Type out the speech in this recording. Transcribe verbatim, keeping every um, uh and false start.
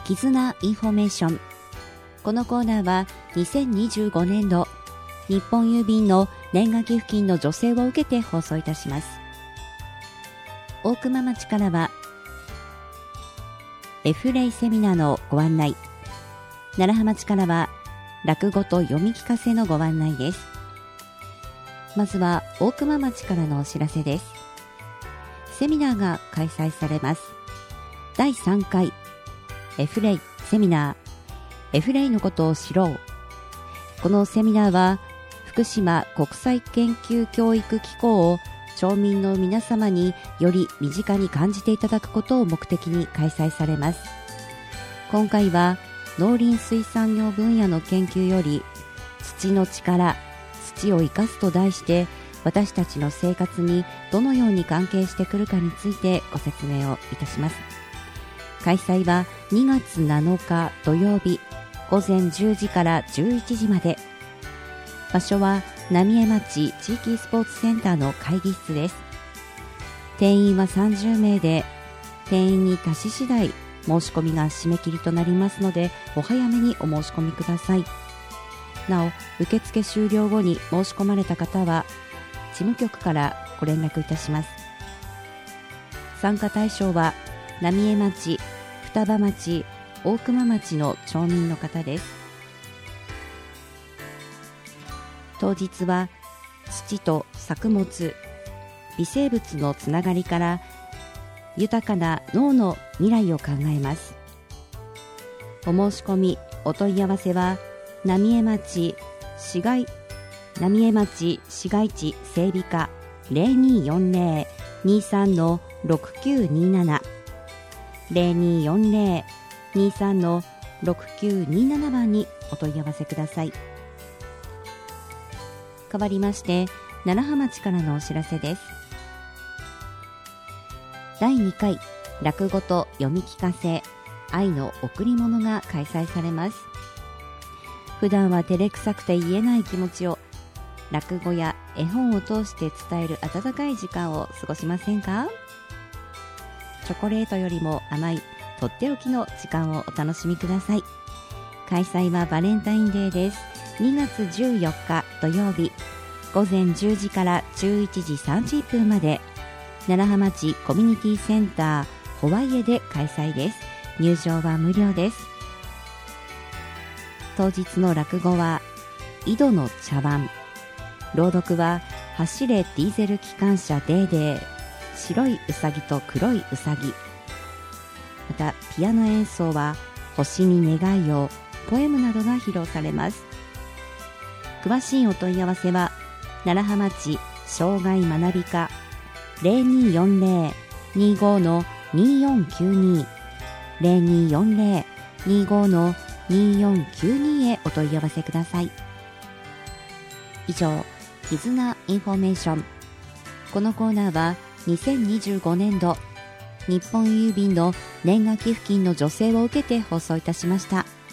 絆インフォメーション。このコーナーはにせんにじゅうごねんど日本郵便の年賀寄付金の助成を受けて放送いたします。大熊町からはエフレイセミナーのご案内、楢葉町からは落語と読み聞かせのご案内です。まずは大熊町からのお知らせです。セミナーが開催されます。だいさんかいエフレイセミナー、エフレイのことを知ろう。このセミナーは福島国際研究教育機構を町民の皆様により身近に感じていただくことを目的に開催されます。今回は農林水産業分野の研究より土の力、土を生かすと題して私たちの生活にどのように関係してくるかについてご説明をいたします。開催はにがつなのか土曜日ごぜんじゅうじからじゅういちじまで。場所は浪江町地域スポーツセンターの会議室です。定員はさんじゅうめいで、定員に達し次第申し込みが締め切りとなりますので、お早めにお申し込みください。なお、受付終了後に申し込まれた方は事務局からご連絡いたします。参加対象は浪江町、双葉町、大熊町の町民の方です。当日は土と作物、微生物のつながりから豊かな農の未来を考えます。お申し込み、お問い合わせは浪江町市街浪江町市街地整備課 ゼロにーよんゼロ にーさん ろくきゅうにーなな ゼロにーよんゼロ にーさん ろくきゅうにーなな 番にお問い合わせください。代わりまして楢葉町からのお知らせです。だいにかい落語と読み聞かせ愛の贈り物が開催されます。普段は照れくさくて言えない気持ちを落語や絵本を通して伝える温かい時間を過ごしませんか？チョコレートよりも甘いとっておきの時間をお楽しみください。開催はバレンタインデーです。にがつじゅうよっか土曜日ごぜんじゅうじからじゅういちじさんじゅっぷんまで、楢葉町コミュニティセンターホワイエで開催です。入場は無料です。当日の落語は井戸の茶碗、朗読は走れディーゼル機関車デーデー、白いうさぎと黒いうさぎ。またピアノ演奏は星に願いを、ポエムなどが披露されます。詳しいお問い合わせは楢葉町障害学び課 ゼロにーよんゼロ にーご の にーよんきゅうに ゼロにーよんゼロ にーご の にーよんきゅうに へお問い合わせください。以上、絆インフォメーション。このコーナーはにせんにじゅうごねんど日本郵便の年賀寄付金の助成を受けて放送いたしました。